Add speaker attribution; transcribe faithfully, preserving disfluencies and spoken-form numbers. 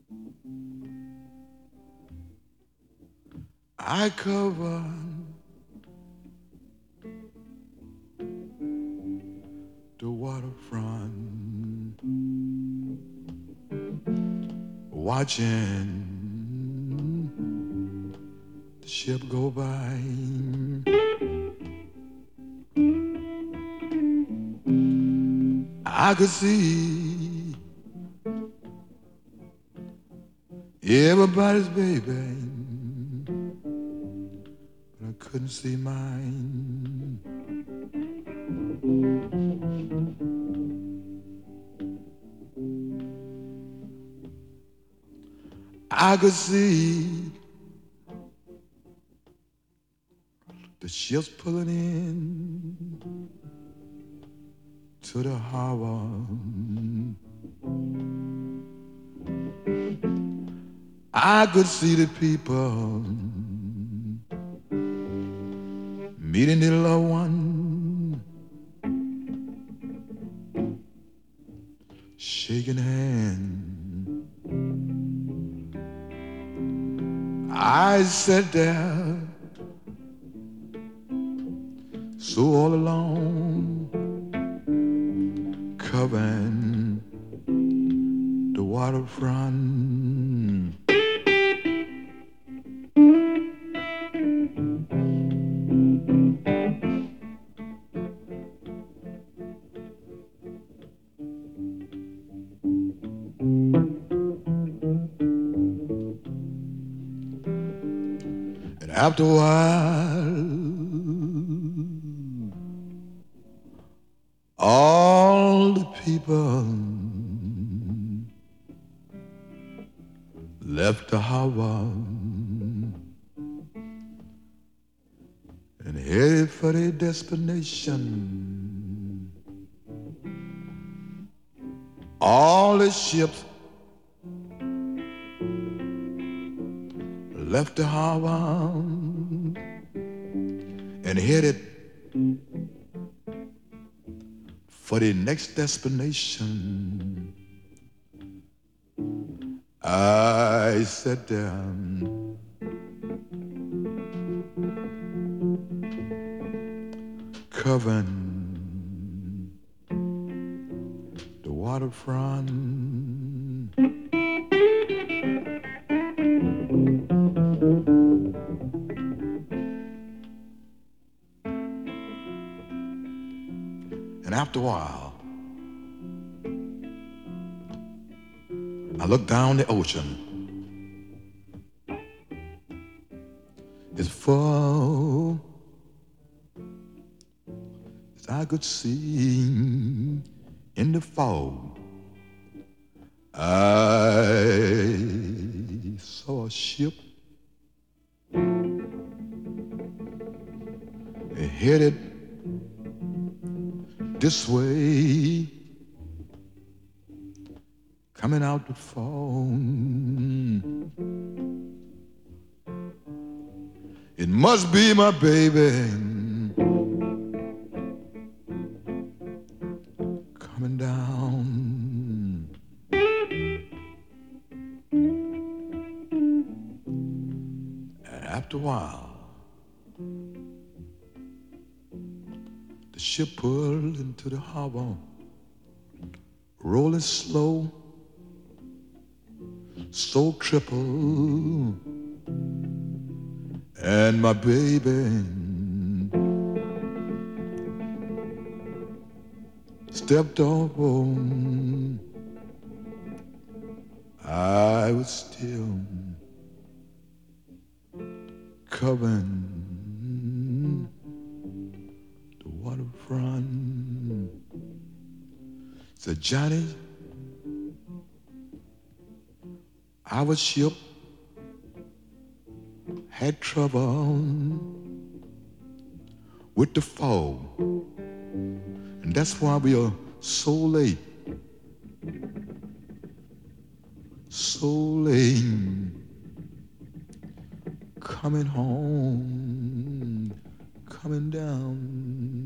Speaker 1: I cover the waterfront, watching the ship go by. I could see everybody's baby, but I couldn't see mine. I could see the ships pulling in to the harbor. I could see the people meeting their loved one, shaking hands. I sat there so all alone, covering the waterfront. And after a while, all the people left the harbor and headed for their destination. All the ships left the harbor and headed for the next destination. I sat down covering the waterfront. And after a while, I looked down the ocean. It's full as I could see in the fog. I saw a ship headed this way, coming out the phone. It must be my baby coming down. And after a while, the ship pulled into the harbor, rolling slow, so triple. And my baby stepped on. I was still covering the waterfront. Said, Johnny, our ship had trouble with the fog, and that's why we are so late, so late coming home, coming down.